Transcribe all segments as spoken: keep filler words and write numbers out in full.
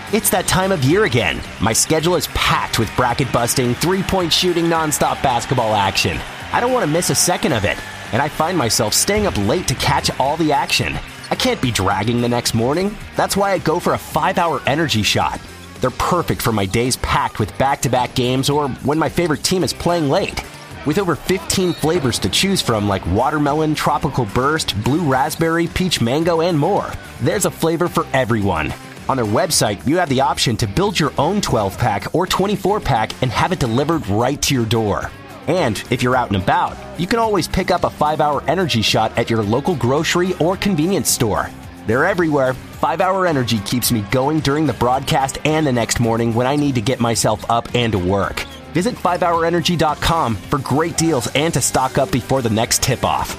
It's that time of year again. My schedule is packed with bracket-busting, three-point shooting, nonstop basketball action. I don't want to miss a second of it, and I find myself staying up late to catch all the action. I can't be dragging the next morning. That's why I go for a five-hour energy shot. They're perfect for my days packed with back-to-back games or when my favorite team is playing late. With over fifteen flavors to choose from like watermelon, tropical burst, blue raspberry, peach mango, and more, there's a flavor for everyone. On their website, you have the option to build your own twelve-pack or twenty-four pack and have it delivered right to your door. And if you're out and about, you can always pick up a five-hour energy shot at your local grocery or convenience store. They're everywhere. five-hour Energy keeps me going during the broadcast and the next morning when I need to get myself up and to work. Visit five hour energy dot com for great deals and to stock up before the next tip-off.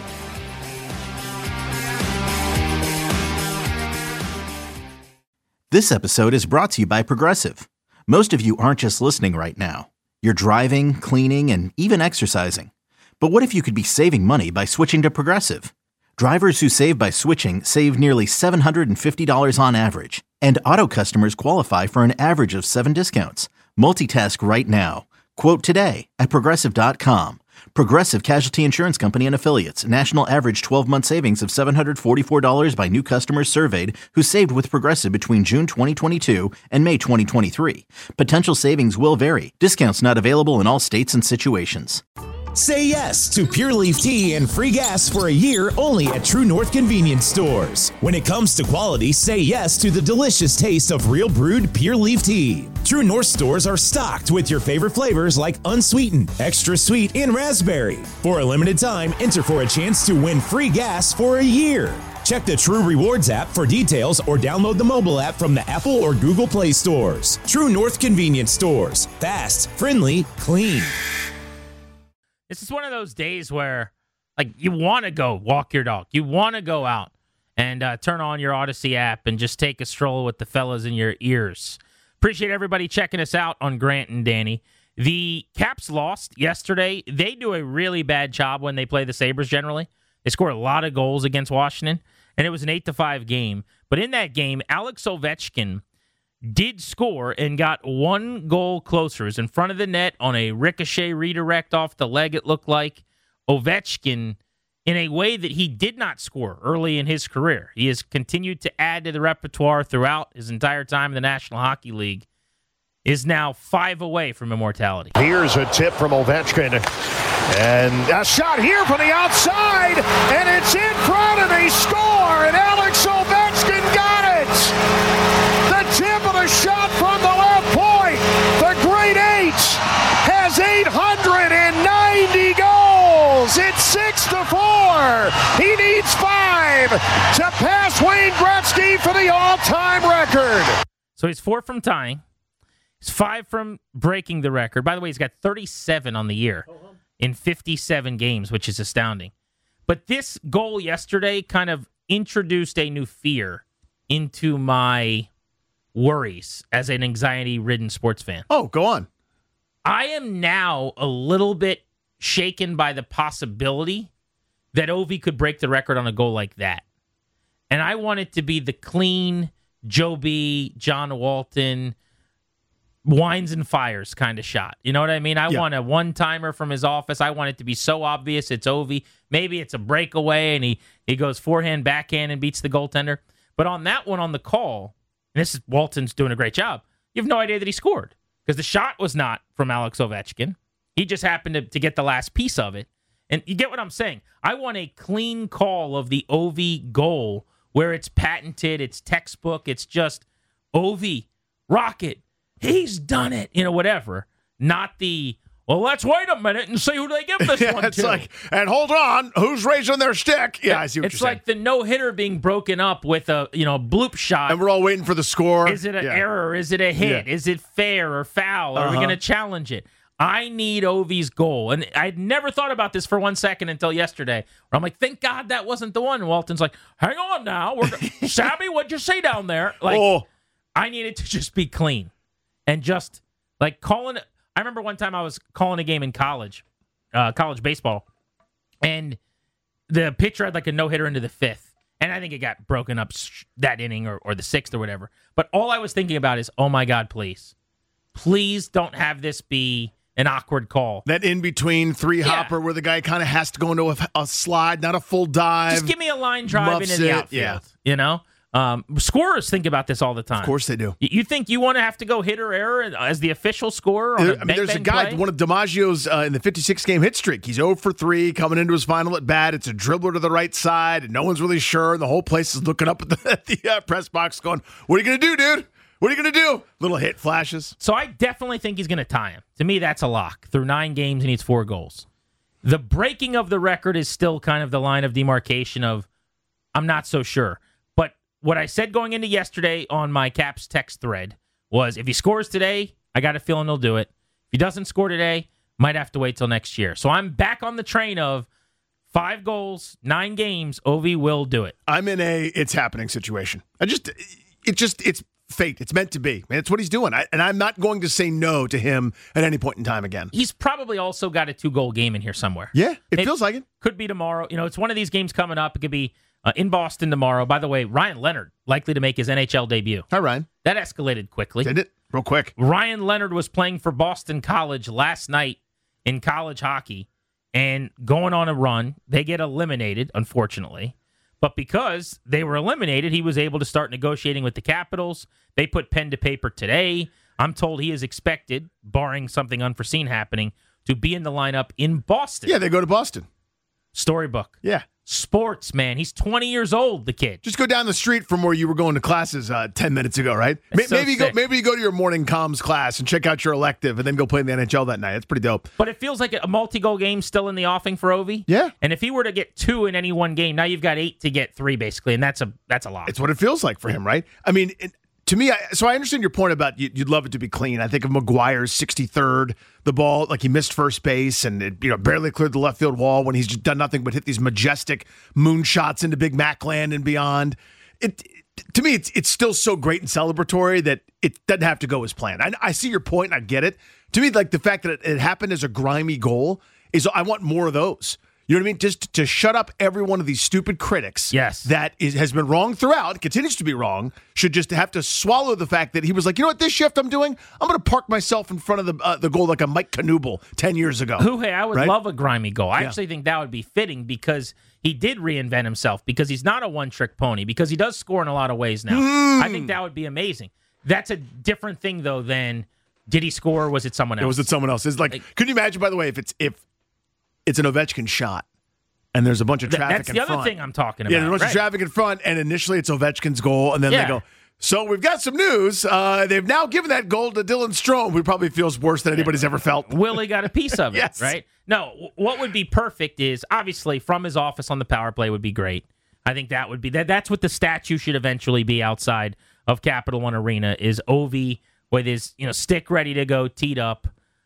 This episode is brought to you by Progressive. Most of you aren't just listening right now. You're driving, cleaning, and even exercising. But what if you could be saving money by switching to Progressive? Drivers who save by switching save nearly seven hundred fifty dollars on average. And auto customers qualify for an average of seven discounts. Multitask right now. Quote today at Progressive dot com. Progressive Casualty Insurance Company and Affiliates. National average twelve-month savings of seven hundred forty-four dollars by new customers surveyed who saved with Progressive between June twenty twenty-two and May twenty twenty-three. Potential savings will vary. Discounts not available in all states and situations. Say yes to Pure Leaf Tea and free gas for a year only at True North Convenience Stores. When it comes to quality, say yes to the delicious taste of real brewed Pure Leaf Tea. True North stores are stocked with your favorite flavors like unsweetened, extra sweet, and raspberry. For a limited time, enter for a chance to win free gas for a year. Check the True Rewards app for details or download the mobile app from the Apple or Google Play stores. True North Convenience Stores. Fast, friendly, clean. This is one of those days where, like, you want to go walk your dog. You want to go out and uh, turn on your Odyssey app and just take a stroll with the fellas in your ears. Appreciate everybody checking us out on Grant and Danny. The Caps lost yesterday. They do a really bad job when they play the Sabres generally. They score a lot of goals against Washington, and it was an eight to five game. But in that game, Alex Ovechkin did score and got one goal closer. It was in front of the net on a ricochet redirect off the leg, it looked like. Ovechkin, in a way that he did not score early in his career. He has continued to add to the repertoire throughout his entire time in the National Hockey League, is now five away from immortality. Here's a tip from Ovechkin. And a shot here from the outside, and it's in front, and they score, and Alex Ovechkin got it! Tip of the shot from the left point. The Great H has eight hundred ninety goals. It's six to four. He needs five to pass Wayne Gretzky for the all-time record. So he's four from tying. He's five from breaking the record. By the way, he's got thirty-seven on the year in fifty-seven games, which is astounding. But this goal yesterday kind of introduced a new fear into my worries as an anxiety-ridden sports fan. Oh, go on. I am now a little bit shaken by the possibility that Ovi could break the record on a goal like that. And I want it to be the clean Joe B., John Walton, wines and fires kind of shot. You know what I mean? I yeah. want a one-timer from his office. I want it to be so obvious it's Ovi. Maybe it's a breakaway and he, he goes forehand, backhand, and beats the goaltender. But on that one on the call, and this is Walton's doing a great job, you have no idea that he scored because the shot was not from Alex Ovechkin. He just happened to, to get the last piece of it. And you get what I'm saying. I want a clean call of the Ovi goal where it's patented, it's textbook, it's just Ovi, Rocket, he's done it, you know, whatever. Not the, well, let's wait a minute and see who they give this yeah, one it's to. Like, and hold on, who's raising their stick? Yeah, it, I see what it's you're like saying. the no-hitter being broken up with a, you know, bloop shot. And we're all waiting for the score. Is it an yeah. error? Is it a hit? Yeah. Is it fair or foul? Are uh-huh. we going to challenge it? I need Ovi's goal. And I'd never thought about this for one second until yesterday, where I'm like, thank God that wasn't the one. And Walton's like, hang on now. We're Sammy, what'd you say down there? Like, oh. I need it to just be clean. And just, like, calling it. I remember one time I was calling a game in college, uh, college baseball, and the pitcher had, like, a no-hitter into the fifth. And I think it got broken up that inning or, or the sixth or whatever. But all I was thinking about is, oh, my God, please. Please don't have this be an awkward call. That in-between three-hopper yeah. where the guy kind of has to go into a, a slide, not a full dive. Just give me a line drive into the it. outfield. Yeah. You know? Um, scorers think about this all the time. Of course they do. You think you want to have to go hit or error as the official scorer on a I mean, bang, there's bang a guy, play? one of DiMaggio's uh, in the fifty-six game hit streak. He's oh for three coming into his final at bat. It's a dribbler to the right side, and no one's really sure. The whole place is looking up at the, at the uh, press box going, what are you going to do, dude? What are you going to do? Little hit flashes. So I definitely think he's going to tie him. To me, that's a lock. Through nine games, he needs four goals. The breaking of the record is still kind of the line of demarcation of, I'm not so sure. What I said going into yesterday on my Caps text thread was, if he scores today, I got a feeling he'll do it. If he doesn't score today, might have to wait till next year. So I'm back on the train of five goals, nine games, Ovi will do it. I'm in a it's happening situation. I just, it just, it's fate. It's meant to be. Man, it's what he's doing. I, and I'm not going to say no to him at any point in time again. He's probably also got a two-goal game in here somewhere. Yeah, it, it feels like it. Could be tomorrow. You know, it's one of these games coming up. It could be Uh, in Boston tomorrow. By the way, Ryan Leonard likely to make his N H L debut. Hi, Ryan. That escalated quickly. Did it? Real quick. Ryan Leonard was playing for Boston College last night in college hockey and going on a run. They get eliminated, unfortunately. But because they were eliminated, he was able to start negotiating with the Capitals. They put pen to paper today. I'm told he is expected, barring something unforeseen happening, to be in the lineup in Boston. Yeah, they go to Boston. Storybook. Yeah. Sports, man. He's twenty years old, the kid. Just go down the street from where you were going to classes uh, ten minutes ago, right? That's so maybe, sick. go, maybe you go to your morning comms class and check out your elective and then go play in the N H L that night. It's pretty dope. But it feels like a multi-goal game still in the offing for Ovi. Yeah. And if he were to get two in any one game, now you've got eight to get three, basically, and that's a that's a lot. It's what it feels like for him, right? I mean, it, to me, I, so I understand your point about you, you'd love it to be clean. I think of McGuire's sixty-third, the ball, like he missed first base and it, you know, barely cleared the left field wall when he's just done nothing but hit these majestic moonshots into Big Mac land and beyond. It, it to me, it's it's still so great and celebratory that it doesn't have to go as planned. I, I see your point and I get it. To me, like the fact that it, it happened as a grimy goal is I want more of those. You know what I mean? Just to shut up every one of these stupid critics yes. that is, has been wrong throughout, continues to be wrong, should just have to swallow the fact that he was like, you know what, this shift I'm doing, I'm going to park myself in front of the uh, the goal like a Mike Knuble ten years ago. Who, hey, I would right? love a grimy goal. I Yeah. actually think that would be fitting because he did reinvent himself, because he's not a one-trick pony, because he does score in a lot of ways now. Mm. I think that would be amazing. That's a different thing, though, than did he score or was it someone else? Or was it someone else? It's like, Like- can you imagine, by the way, if it's if it's an Ovechkin shot, and there's a bunch of Th- traffic That's in the front. other thing I'm talking about. Yeah, there's a bunch right. of traffic in front, and initially it's Ovechkin's goal, and then Yeah. they go, so we've got some news. Uh, they've now given that goal to Dylan Strome, who probably feels worse than anybody's ever felt. Willie got a piece of it, Yes. right? No, w- what would be perfect is, obviously, from his office on the power play would be great. I think that would be, that. that's what the statue should eventually be outside of Capital One Arena, is Ovi with his, you know, stick ready to go, teed up,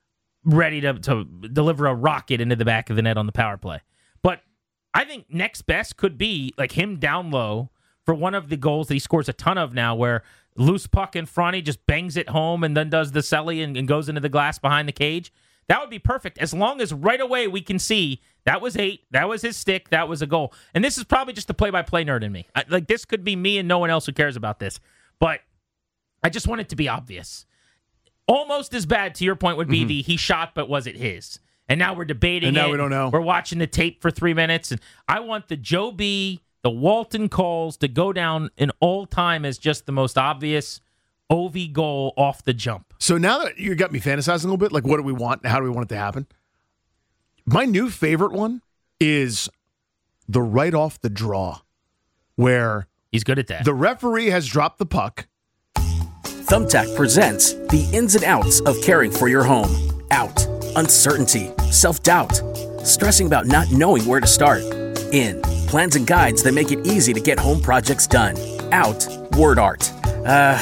ready to, to deliver a rocket into the back of the net on the power play. But I think next best could be like him down low for one of the goals that he scores a ton of now, where loose puck in front, he just bangs it home and then does the celly and, and goes into the glass behind the cage. That would be perfect, as long as right away we can see that was eight, that was his stick, that was a goal. And this is probably just the play-by-play nerd in me. I, like, this could be me and no one else who cares about this. But I just want it to be obvious. Almost as bad, to your point, would be mm-hmm. the he shot, but was it his? And now we're debating and now it. we don't know. We're watching the tape for three minutes. And I want the Joe B., the Walton calls to go down in all time as just the most obvious Ovi goal off the jump. So now that you got me fantasizing a little bit, like what do we want and how do we want it to happen? My new favorite one is the right off the draw, where he's good at that. The referee has dropped the puck. Thumbtack presents the ins and outs of caring for your home. Out, uncertainty, self-doubt, stressing about not knowing where to start. In, plans and guides that make it easy to get home projects done. Out, word art. Uh,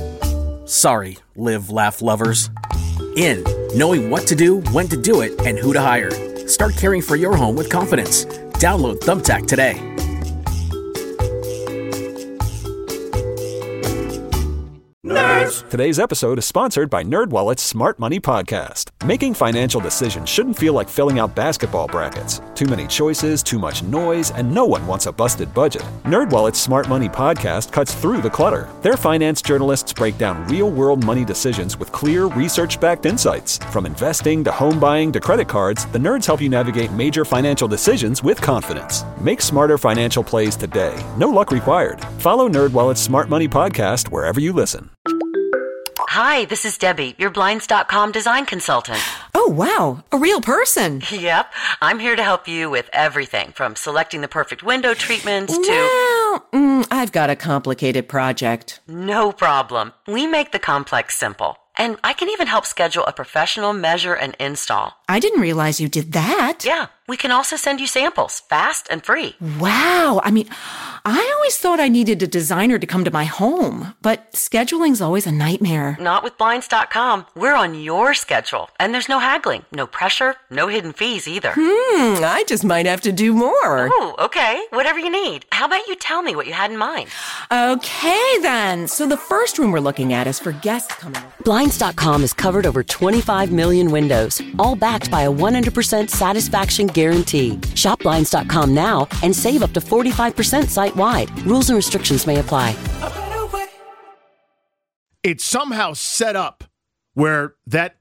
sorry, live, laugh lovers. In, knowing what to do, when to do it, and who to hire. Start caring for your home with confidence. Download Thumbtack today. Nerd Nerds! Today's episode is sponsored by NerdWallet's Smart Money Podcast. Making financial decisions shouldn't feel like filling out basketball brackets. Too many choices, too much noise, and no one wants a busted budget. NerdWallet's Smart Money Podcast cuts through the clutter. Their finance journalists break down real-world money decisions with clear, research-backed insights. From investing to home buying to credit cards, the nerds help you navigate major financial decisions with confidence. Make smarter financial plays today. No luck required. Follow NerdWallet's Smart Money Podcast wherever you listen. Hi, this is Debbie, your Blinds dot com design consultant. Oh, wow. A real person. Yep. I'm here to help you with everything from selecting the perfect window treatments to... Well, mm, I've got a complicated project. No problem. We make the complex simple. And I can even help schedule a professional measure and install. I didn't realize you did that. Yeah. We can also send you samples, fast and free. Wow. I mean, I always thought I needed a designer to come to my home, but scheduling's always a nightmare. Not with Blinds dot com. We're on your schedule. And there's no haggling, no pressure, no hidden fees either. Hmm, I just might have to do more. Oh, okay. Whatever you need. How about you tell me what you had in mind? Okay, then. So the first room we're looking at is for guests coming over. Blinds dot com has covered over twenty-five million windows, all backed by a one hundred percent satisfaction guarantee. Shop Blinds dot com now and save up to forty-five percent site-wide. Rules and restrictions may apply. It's somehow set up where that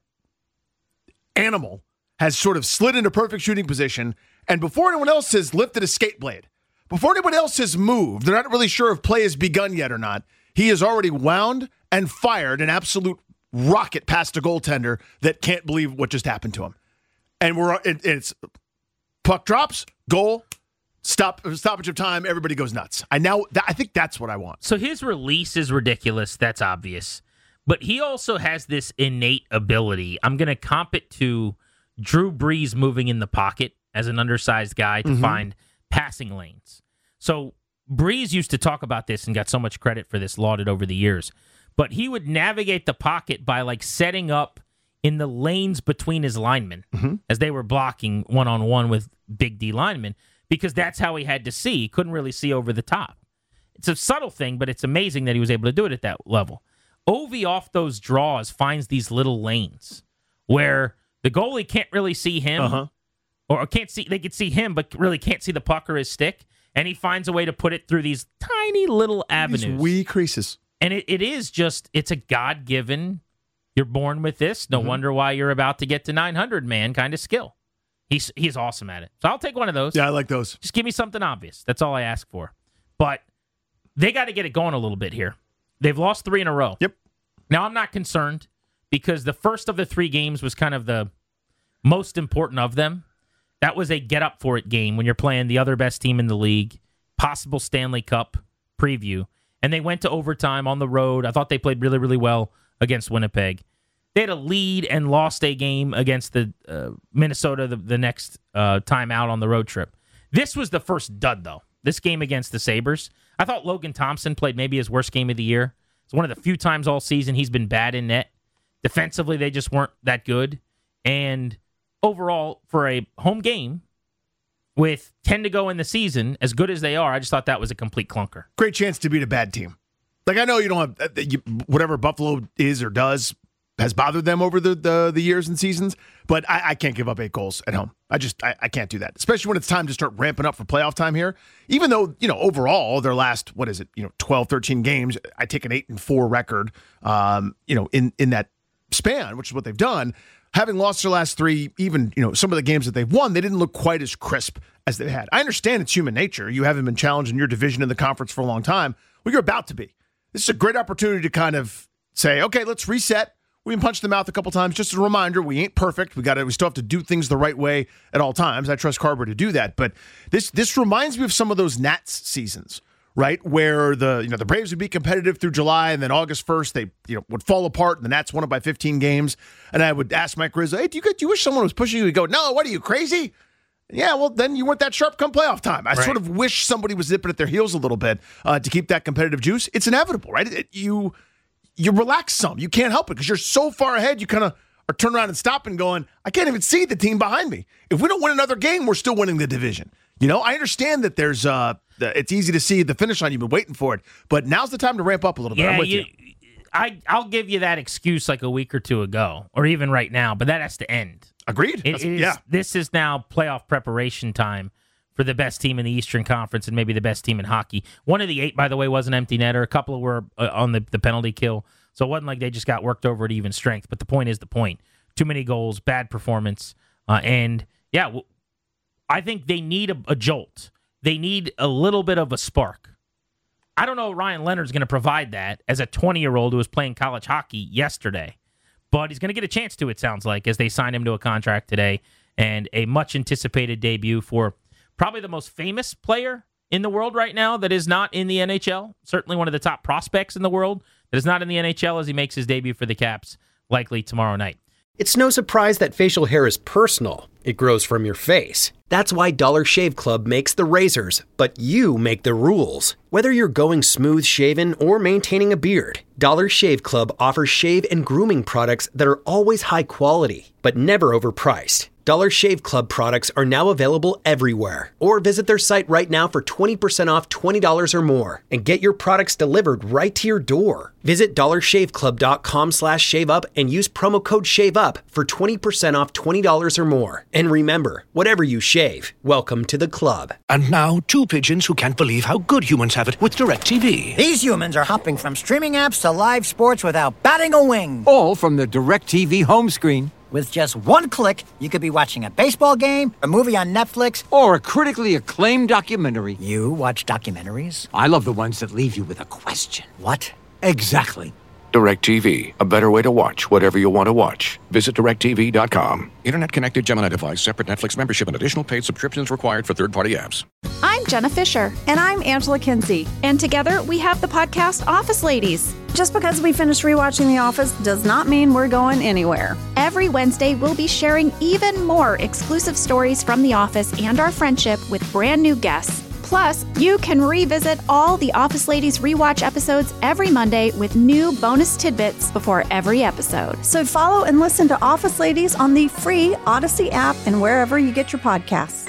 animal has sort of slid into perfect shooting position, and before anyone else has lifted a skate blade, before anyone else has moved, they're not really sure if play has begun yet or not, he has already wound and fired an absolute rocket past a goaltender that can't believe what just happened to him. And we're it, it's puck drops, goal, stop stoppage of time, everybody goes nuts. I now I think that's what I want. So his release is ridiculous, that's obvious. But he also has this innate ability. I'm going to comp it to Drew Brees moving in the pocket as an undersized guy to mm-hmm. find passing lanes. So Brees used to talk about this and got so much credit for this, lauded over the years. But he would navigate the pocket by like setting up in the lanes between his linemen mm-hmm. as they were blocking one-on-one with big D linemen, because that's how he had to see. He couldn't really see over the top. It's a subtle thing, but it's amazing that he was able to do it at that level. Ovi off those draws finds these little lanes where the goalie can't really see him uh-huh. or can't see, they could see him, but really can't see the puck or his stick. And he finds a way to put it through these tiny little avenues. These wee creases. And it, it is just, it's a God-given, you're born with this. No mm-hmm. wonder why you're about to get to nine hundred, man, kind of skill. He's he's awesome at it. So I'll take one of those. Yeah, I like those. Just give me something obvious. That's all I ask for. But they got to get it going a little bit here. They've lost three in a row. Yep. Now, I'm not concerned because the first of the three games was kind of the most important of them. That was a get-up-for-it game when you're playing the other best team in the league, possible Stanley Cup preview. And they went to overtime on the road. I thought they played really, really well against Winnipeg. They had a lead and lost a game against the uh, Minnesota the, the next uh, time out on the road trip. This was the first dud, though. This game against the Sabres. I thought Logan Thompson played maybe his worst game of the year. It's one of the few times all season he's been bad in net. Defensively, they just weren't that good. And overall, for a home game with ten to go in the season, as good as they are, I just thought that was a complete clunker. Great chance to beat a bad team. Like, I know you don't have you, whatever Buffalo is or does has bothered them over the the, the years and seasons, but I, I can't give up eight goals at home. I just I, I can't do that, especially when it's time to start ramping up for playoff time here. Even though, you know, overall their last, what is it, you know, twelve, thirteen games, I take an eight and four record, um, you know, in in that span, which is what they've done. Having lost their last three, even, you know, some of the games that they've won, they didn't look quite as crisp as they had. I understand it's human nature. You haven't been challenged in your division in the conference for a long time. Well, you're about to be. This is a great opportunity to kind of say, okay, let's reset. We've been punched in the mouth a couple times. Just a reminder, we ain't perfect. We got to. We still have to do things the right way at all times. I trust Carver to do that. But this this reminds me of some of those Nats seasons, right, where the you know the Braves would be competitive through July, and then August first they you know would fall apart, and the Nats won it by fifteen games. And I would ask Mike Rizzo, "Hey, do you do you wish someone was pushing you?" He'd go, "No, what are you, crazy?" Yeah, well, then you weren't that sharp come playoff time. I right. sort of wish somebody was zipping at their heels a little bit uh, to keep that competitive juice. It's inevitable, right? It, you you relax some. You can't help it because you're so far ahead. You kind of are turning around and stopping, going, I can't even see the team behind me. If we don't win another game, we're still winning the division. You know, I understand that there's uh, it's easy to see the finish line. You've been waiting for it, but now's the time to ramp up a little bit. Yeah, I'm with you, you. I, I'll give you that excuse like a week or two ago, or even right now, but that has to end. Agreed. It is, yeah. This is now playoff preparation time for the best team in the Eastern Conference and maybe the best team in hockey. One of the eight, by the way, was an empty netter. A couple were uh, on the, the penalty kill. So it wasn't like they just got worked over at even strength. But the point is the point. Too many goals, bad performance. Uh, and, yeah, w- I think they need a, a jolt. They need a little bit of a spark. I don't know if Ryan Leonard's going to provide that as a twenty-year-old who was playing college hockey yesterday. But he's going to get a chance to, it sounds like, as they sign him to a contract today. And a much-anticipated debut for probably the most famous player in the world right now that is not in the N H L. Certainly one of the top prospects in the world that is not in the N H L as he makes his debut for the Caps, likely tomorrow night. It's no surprise that facial hair is personal. It grows from your face. That's why Dollar Shave Club makes the razors, but you make the rules. Whether you're going smooth shaven or maintaining a beard, Dollar Shave Club offers shave and grooming products that are always high quality, but never overpriced. Dollar Shave Club products are now available everywhere. Or visit their site right now for twenty percent off twenty dollars or more and get your products delivered right to your door. Visit dollarshaveclub.com slash shave up and use promo code SHAVEUP for twenty percent off twenty dollars or more. And remember, whatever you shave, welcome to the club. And now, two pigeons who can't believe how good humans have it with DirecTV. These humans are hopping from streaming apps to live sports without batting a wing. All from the DirecTV home screen. With just one click, you could be watching a baseball game, a movie on Netflix, or a critically acclaimed documentary. You watch documentaries? I love the ones that leave you with a question. What? Exactly. DirecTV, a better way to watch whatever you want to watch. Visit direct T V dot com. Internet-connected Gemini device, separate Netflix membership, and additional paid subscriptions required for third-party apps. I'm Jenna Fisher. And I'm Angela Kinsey. And together, we have the podcast Office Ladies. Just because we finished rewatching The Office does not mean we're going anywhere. Every Wednesday, we'll be sharing even more exclusive stories from The Office and our friendship with brand new guests. Plus, you can revisit all the Office Ladies rewatch episodes every Monday with new bonus tidbits before every episode. So follow and listen to Office Ladies on the free Odyssey app and wherever you get your podcasts.